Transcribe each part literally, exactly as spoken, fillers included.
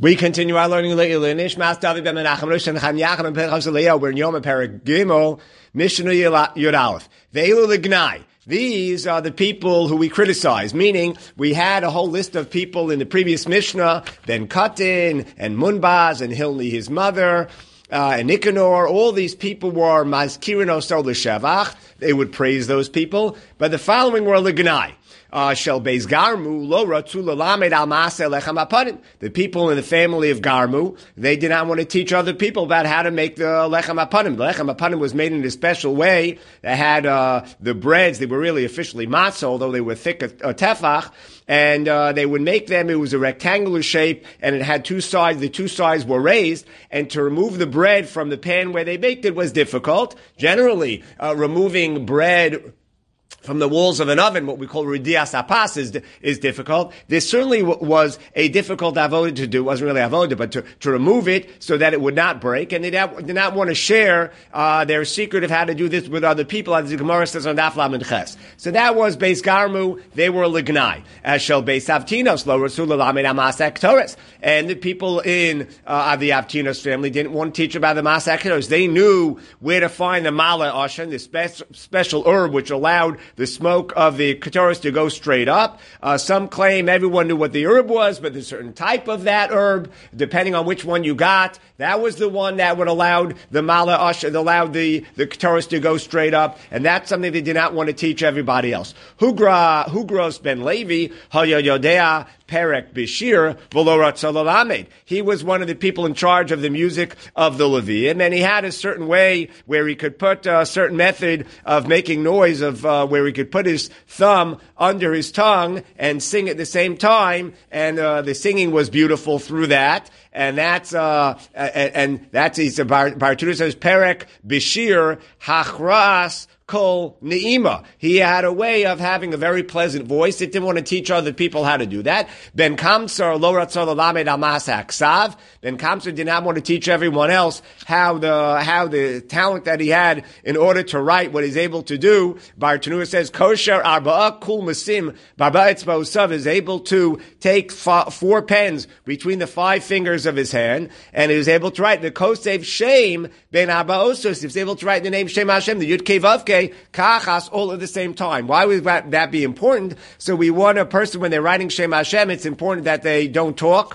We continue our learning Le'ilin Nishmas David ben Menachem Rosh and Chaim Yachim and Pinchas Eliyahu. We're in Yom Perek Gimel Mishnah Yud Aleph. Ve'elu L'gnai. These are the people who we criticize, meaning we had a whole list of people in the previous Mishnah, Ben Katin and Munbaz and Hilni, his mother, uh, and Nicanor. All these people were Mazkirin Osor L'Shevach. They would praise those people. But the following were L'gnai. Uh, Shel Beis Garmu lo ratzu lelamed al maaseh lechem hapanim. The people in the family of Garmu, they did not want to teach other people about how to make the lechem hapanim. The lechem hapanim was made in a special way. They had uh, the breads. They were really officially matzah, although they were thick a, a tefach. And uh, they would make them. It was a rectangular shape, and it had two sides. The two sides were raised, and to remove the bread from the pan where they baked it was difficult. Generally, uh, removing bread from the walls of an oven, what we call ridias apas, is, is difficult. This certainly w- was a difficult avodah to do. It wasn't really avodah, but to, to remove it so that it would not break. And they did not want to share uh, their secret of how to do this with other people, as the Gemara says on Daf Lamed Ches. So that was Beis Garmu. They were L'gnai. As shel Beis Avtinos, lo rasul l'lamed amasak Torres. And the people in uh, the Avtinos family didn't want to teach about the masak Torres. They knew where to find the mala oshan, the spe- special herb which allowed the smoke of the Ketores to go straight up. Uh, some claim everyone knew what the herb was, but there's a certain type of that herb, depending on which one you got. That was the one that would allow the Mala Asher, that allowed the, the Ketores to go straight up, and that's something they did not want to teach everybody else. Hugra, Hugros ben Levi, Haya Yodea, Perek Bishir, V'lo Ratzah. He was one of the people in charge of the music of the Levium, and he had a certain way where he could put a certain method of making noise, of uh, where he could put his thumb under his tongue and sing at the same time, and uh, the singing was beautiful through that. And that's, uh, and, and that's, he's a Bar Tuda says, Perek Bishir Hachras Kol Ne'ima. He had a way of having a very pleasant voice. He didn't want to teach other people how to do that. Ben Kamsar Lo Ratzah L'lamed al Masak Ksav. Ben Kamsar did not want to teach everyone else how the, how the talent that he had in order to write what he's able to do. Bar Tanua says, Kosher Arba'a Kul Masim Barba Etzba Usav is able to take f- four pens between the five fingers of his hand, and he was able to write the Kosev Shem Ben Arba Osos. He was able to write the name Shem Hashem, the Yud Kei Vav Kei, Kachas, all at the same time. Why would that be important? So we want a person, when they're writing Shem Hashem, it's important that they don't talk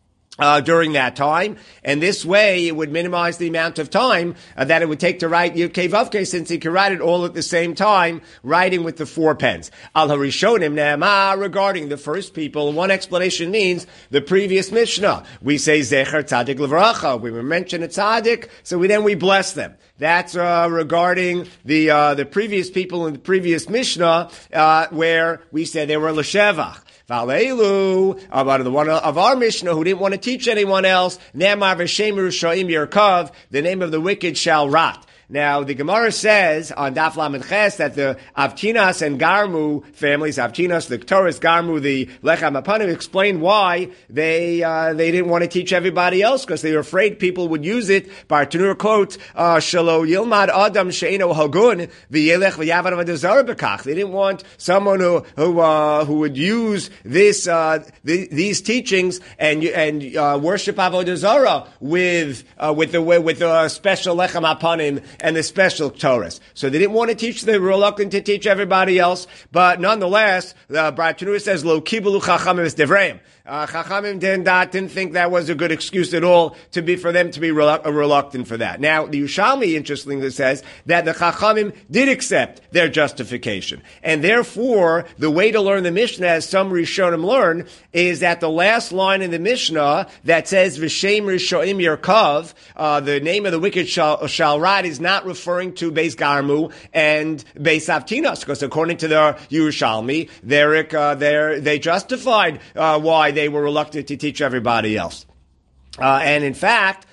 Uh, during that time, and this way it would minimize the amount of time uh, that it would take to write Yud Kei Vav Kei, since he could write it all at the same time, writing with the four pens. Al Harishonim Ne'amah, regarding the first people, one explanation means the previous Mishnah. We say Zecher Tzadik Levracha. We were mentioned a Tzadik, so we then we bless them. That's uh, regarding the uh, the previous people in the previous Mishnah, uh, where we said they were L'Shevach. Valelu, about the one of our Mishnah who didn't want to teach anyone else, Ne'amar v'shem Yerushalayim Yerkav, the name of the wicked shall rot. Now, the Gemara says on Daf Lamed Ches that the Avtinas and Garmu families, Avtinas, the Ketores, Garmu, the Lechem Hapanim, explained why they uh, they didn't want to teach everybody else, because they were afraid people would use it. Bartanur quote, Shalo Yilmad Adam Sheino Hagun v'Yelech v'Yavad v'Dazar Bekach. They didn't want someone who who uh, who would use this uh, the, these teachings and and uh, worship Avodah Zarah with uh, with the with the special Lechem Hapanim and the special Torahs. So they didn't want to teach, they were reluctant to teach everybody else, but nonetheless, the Bar Tanua says, Lo kibulu chachamim es devreim. Uh, Chachamim didn't, didn't think that was a good excuse at all to be for them to be relu- reluctant for that. Now, the Yerushalmi, interestingly, says that the Chachamim did accept their justification. And therefore, the way to learn the Mishnah, as some Rishonim learn, is that the last line in the Mishnah that says, V'shem Rishonim Yerkav, uh, the name of the wicked shall, shall rot, is not referring to Beis Garmu and Beis Avtinas, because according to the Yerushalmi, they're, uh, they're, they justified uh, why they were reluctant to teach everybody else. Uh, and in fact,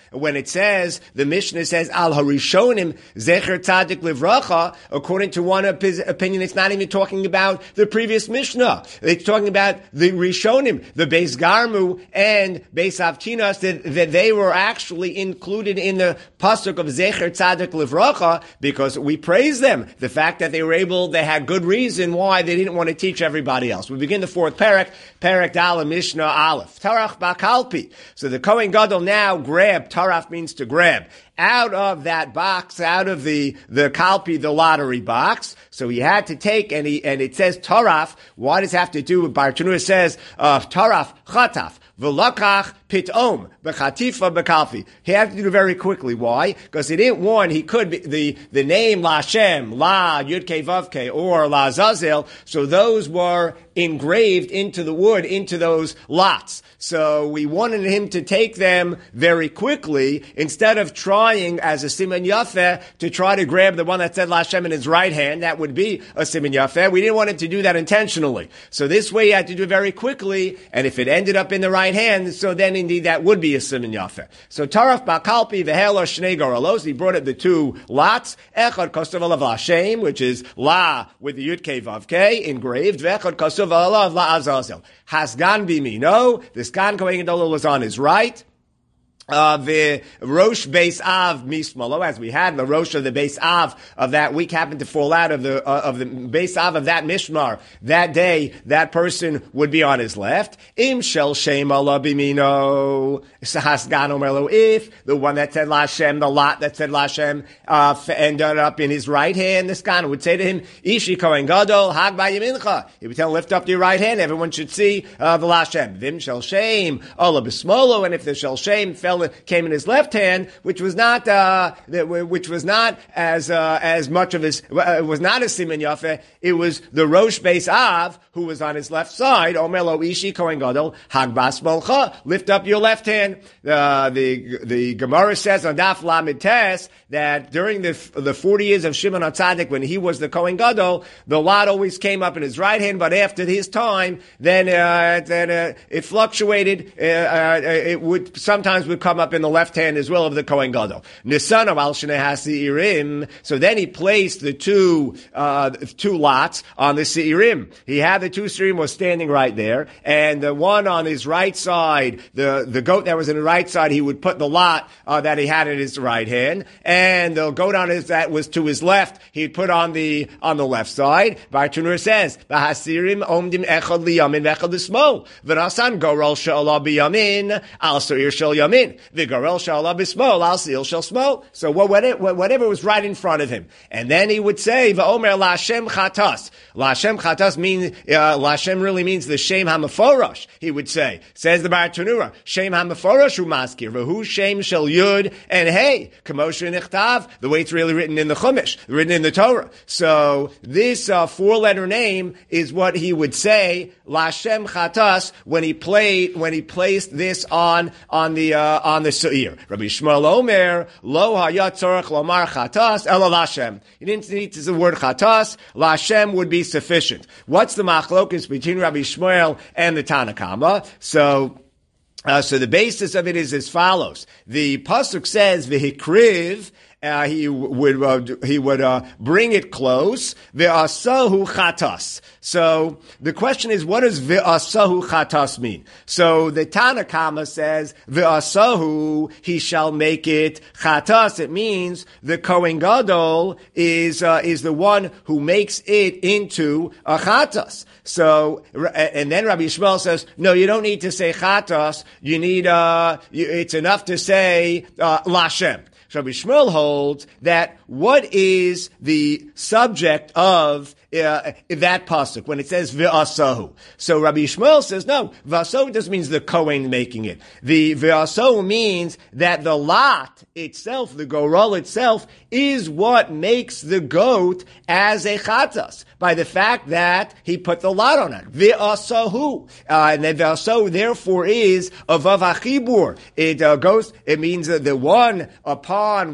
when it says, the Mishnah says, Al Harishonim Zecher Tzadik Livracha, according to one opinion, it's not even talking about the previous Mishnah. It's talking about the Rishonim, the Beis Garmu and Beis Avtinas, that, that they were actually included in the pasuk of Zecher Tzadik Livracha, because we praise them. The fact that they were able, they had good reason why they didn't want to teach everybody else. We begin the fourth parak, parak Dal Mishnah Aleph. Tarach Bakalpi. So the Kohen Gadol now grab, Taraf means to grab, out of that box, out of the, the kalpi, the lottery box. So he had to take, and he, and it says taraf. What does it have to do with Bartanura says, uh, taraf, chataf, v'lakach, pitom, b'chatifa, b'kalfi. He had to do it very quickly. Why? Because he didn't want, he could be, the, the name La Shem, La, Yudke, Vavke, or La Zazel, so those were engraved into the wood, into those lots. So we wanted him to take them very quickly, instead of trying as a siman yafeh to try to grab the one that said La Shem in his right hand. That would be a siman yafeh. We didn't want him to do that intentionally. So this way he had to do it very quickly, and if it ended up in the right hand, so then indeed that would be a siman yafeh. So Taraf Bakalpi Vehela Shnei Goralos, he brought it the two lots, Echad Kosav Alav La Shem, which is La with the Yud Kei Vav Kei engraved, Vechad Kosav Alav La Azazel. Hasgan Bimino, this Gan Kohen Gadol was on his right. Uh, the Rosh Beis Av Mismalo, as we had, the Rosh of the Beis Av of that week happened to fall out of the, uh, of the Beis Av of that Mishmar. That day, that person would be on his left. Im Shel Shem Allah Bimino. Hasgan Omerlo, if the one that said Lashem, the lot that said Lashem, uh, ended up in his right hand, the Skan would say to him, Ishi Kohen Gadol, Hag Bayamincha. He would tell him, lift up your right hand, everyone should see, uh, the Lashem. Vim Shel Shem, Allah Bismolo, and if the Shel Shem fell came in his left hand, which was not, uh, which was not as, uh, as much of his, uh, was not a siman yafeh. It was the Rosh Beis Av who was on his left side. Omer lo ishi Kohen Gadol, hag bas molcha, lift up your left hand. Uh, the, the Gemara says on Daf Lamed Tes that during the, the forty years of Shimon HaTzadik, when he was the Kohen Gadol, the lot always came up in his right hand, but after his time, then, uh, then, uh, it fluctuated, uh, uh, it would, sometimes would come up in the left hand as well of the Kohen Gadol. Nisanav al Shnei HaSeirim. So then he placed the two, uh, two lots on the Seirim. He had the two Seirim was standing right there, and the one on his right side, the, the goat that was in the right side, he would put the lot, uh, that he had in his right hand, and the goat on his, that was to his left, he'd put on the, on the left side. Bartanur says, V'hasirim omdim echad liyamin v'echad l'smol. V'nasan goral she'olah biyamin, al seir shel yamin. V'garel sha'ala b'smol, al seal shel smol. So whatever, whatever was right in front of him. And then he would say, V'omer la'ashem chatas. La'ashem chatas means, uh, la'ashem really means the shem ha'meforosh, he would say. Says the Bartanura, shem ha'meforosh hu maskir, v'hu shem shel yud, and hey, kamosha nichtav, the way it's really written in the Chumash, written in the Torah. So this, uh, four-letter name is what he would say, la'ashem chatas, when he played, when he placed this on, on the, uh, on the Seir. Rabbi Shmuel Omer, Lo hayat tzorach lomar chatas, ela Lashem. You didn't need to use the word chatas, Lashem would be sufficient. What's the machlokus between Rabbi Shmuel and the Tanakama? So, uh, so the basis of it is as follows. The pasuk says, v'hikriv, Uh, he would uh, he would uh, bring it close. Ve'asahu chatas. So the question is, what does ve'asahu chatas mean? So the Tanakama says ve'asahu, he shall make it chatas. It means the Kohen Gadol is uh, is the one who makes it into a chatas. So and then Rabbi Shmuel says, no, you don't need to say chatas. You need uh, you, it's enough to say uh, lashem. Rabbi Shmuel holds that what is the subject of uh, that pasuk when it says v'asahu? So Rabbi Shmuel says no, v'asahu just means the Kohen making it. The v'asahu means that the lot itself, the goral itself, is what makes the goat as a chatas by the fact that he put the lot on it. V'asahu, uh, and then v'asahu therefore is a vav hachibur. It uh, goes. It means uh, the one upon which he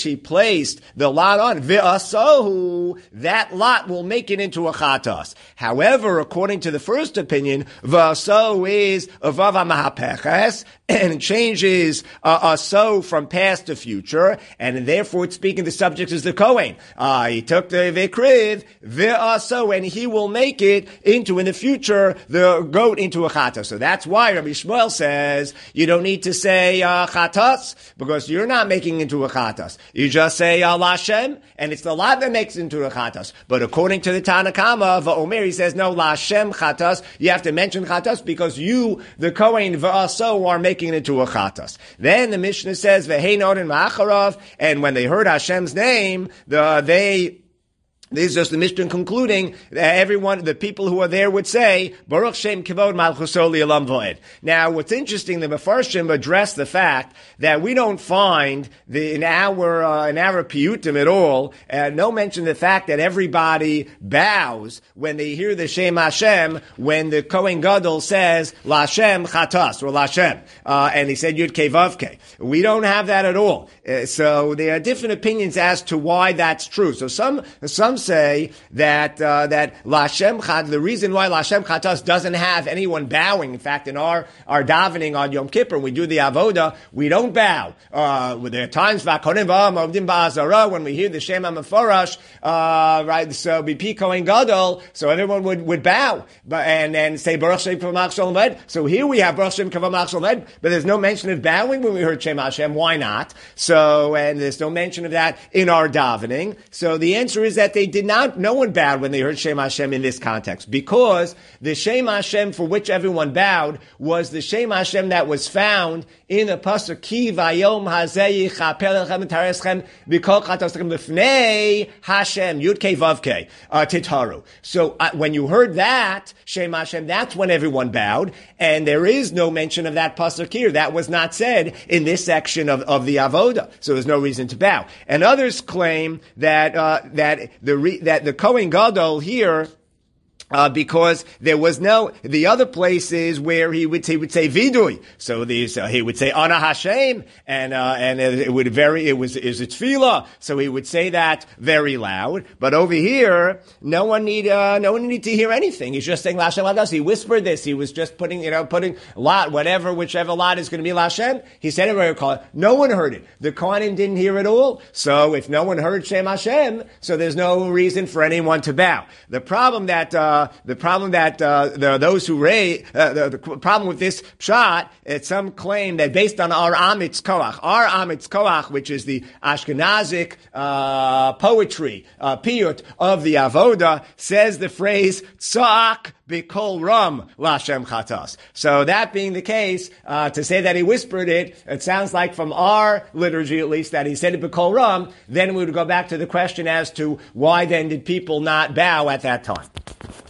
he placed the lot on, v'asohu, that lot will make it into a chatas. However, according to the first opinion, v'asohu is avav ha'mahapeches, and it changes uh, aso from past to future, and therefore it's speaking the subject is the Kohen. Uh, he took the v'kriv, v'aso, and he will make it into, in the future, the goat into a chatas. So that's why Rabbi Shmuel says, you don't need to say uh, chatas, because you're not making into a chatas. You just say uh, Lashem, and it's the lot that makes it into a chatas. But according to the Tanna Kama, Va'omer, he says, no, Lashem chatas, you have to mention chatas, because you, the Kohen, v'aso, are making it into a chatas. Then the Mishnah says, V'hein odin ma'acharav, and when they heard Hashem's name, the, they, this is just the Mishnah concluding that everyone, the people who are there would say, Baruch Shem Kivod Malchuso Li'olam Voed. Now, what's interesting, the Mefarshim address the fact that we don't find the, in our, uh, in our piyutim at all, uh, no mention of the fact that everybody bows when they hear the Shem Hashem, when the Kohen Gadol says, Lashem Chatas, or Lashem, uh, and he said Yud Kei Vav Kei. We don't have that at all. Uh, so there are different opinions as to why that's true. So some, some say that uh, that Lashem Chat, the reason why Lashem Chatas doesn't have anyone bowing. In fact, in our our davening on Yom Kippur, we do the avoda, we don't bow. Uh, there are times when we hear the Shem HaMeforash, uh, right? So Bipi Kohen Gadol, so everyone would, would bow, but and and say Baruch Shem Kavod Shalom Ved. So here we have Baruch Shem Kavod Shalom Ved, but there's no mention of bowing when we heard Shem Hashem. Why not? So and there's no mention of that in our davening. So the answer is that they did not, no one bowed when they heard Shem Hashem in this context, because the Shem Hashem for which everyone bowed was the Shem Hashem that was found in the pasuk Ki Vayom Hazeh Yichapel Lechem Tareschem B'Kol Chatosechem B'Fnei Hashem Yud Kei Vav Kei Titaru. So uh, when you heard that Shem Hashem, that's when everyone bowed, and there is no mention of that pasuk here. That was not said in this section of, of the avoda, so there's no reason to bow. And others claim that uh, that the Re, that the Kohen Gadol here, Uh, because there was no, the other places where he would, he would say vidui. So these, uh, he would say Ana Hashem, and, uh, and it would very, it was, is it tefillah. So he would say that very loud. But over here, no one need, uh, no one need to hear anything. He's just saying Lashem Ladas. He whispered this. He was just putting, you know, putting lot, whatever, whichever lot is going to be Lashem. He said it very clearly. No one heard it. The Kohanim didn't hear it all. So if no one heard Shem Hashem, so there's no reason for anyone to bow. The problem that, uh, Uh, the problem that uh, there are those who raise, uh, the, the problem with this pshat, it's some claim that based on our Amitz Koach, our Amitz Koach, which is the Ashkenazic uh, poetry, uh, piyut of the Avoda, says the phrase Tza'ak B'Kol Ram Lashem Chatas. So that being the case, uh, to say that he whispered it, it sounds like from our liturgy at least that he said it B'Kol Ram, then we would go back to the question as to why then did people not bow at that time.